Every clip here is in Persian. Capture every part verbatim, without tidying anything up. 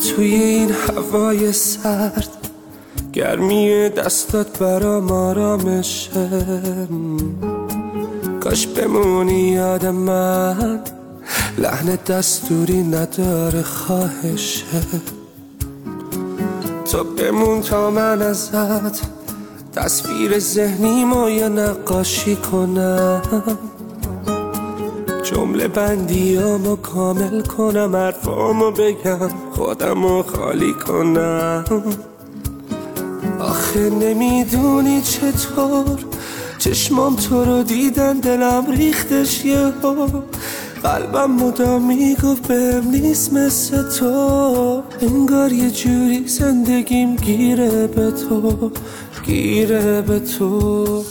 توی این هوای سرد گرمی دستات برام آرامشه. کاش بمونی یاد من، لحن دستوری نداره خواهشه. تو بمون تا من ازت تصویر ذهنیمو یه نقاشی کنم، جمله بندیامو کامل کنم، حرفامو بگم خودمو خالی کنم. آخه نمیدونی چطور چشمام تو رو دیدن دلم ریختش یهو، قلبم مدام میگفت بهم نیست مثل تو، انگار یه جوری زندگیم گیره به تو، گیره به تو.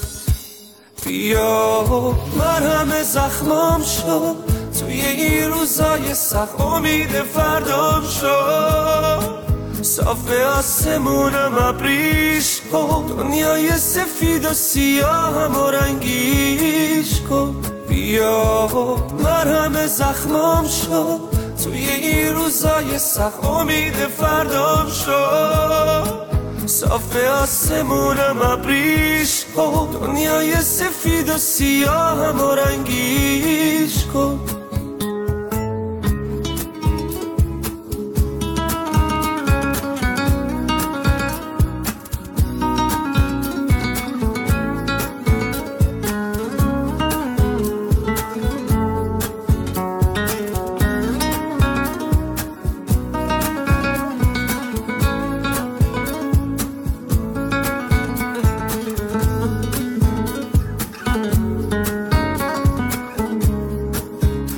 بیا مرهم زخمام شد توی این روزای سخت، امید فردام شد، صاف آسمونم ابریش کن، دنیای سفید و سیاهم و رنگیش کن. بیا مرهم زخمام شد توی این روزای سخت، امید فردام شد، صاف آسمونم ابریش کن، دنیای سفید و سیاهم و رنگیش کن.